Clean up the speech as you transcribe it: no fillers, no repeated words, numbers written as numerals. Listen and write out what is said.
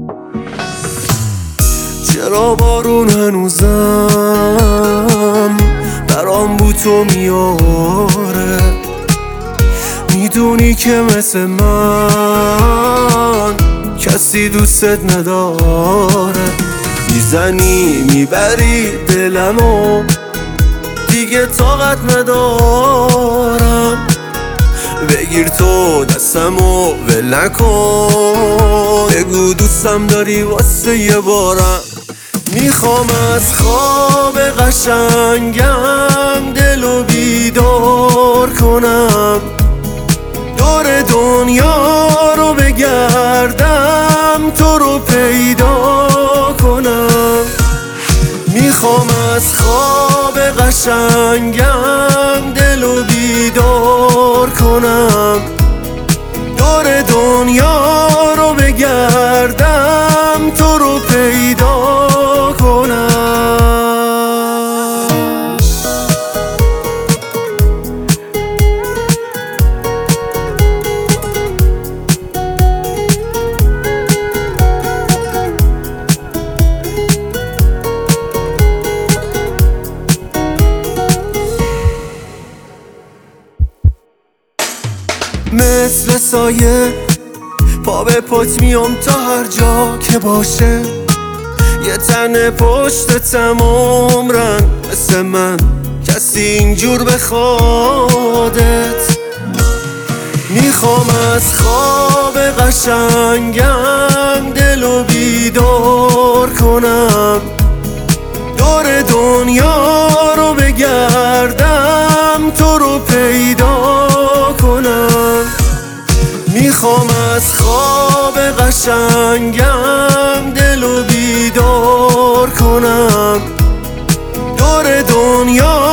چرا بارون هنوزم برام بو تو میاره؟ میدونی که مثل من کسی دوستت نداره. میزنی میبری دلمو، دیگه طاقت ندارم. بگیر تو دستمو ول نکن، بگو دوستم داری واسه یه بارم. میخوام از خواب قشنگم دلو بیدار کنم، دور دنیا رو بگردم تو رو پیدا کنم. میخوام از خواب قشنگم دلو بیدار کنم، دور دنیا رو بگردم تو رو پیدا کنم. مثل سایه پا به پات میام تا هر جا که باشه. یه تنه پشتتم عمرن مثل من کسی اینجور بخوادت. میخوام از خواب قشنگم دلو بیدار کنم، دور دنیا رو بگردم تو رو پیدا کنم. میخوام از خواب قشنگم دلو بیدار کنم، دور دنیا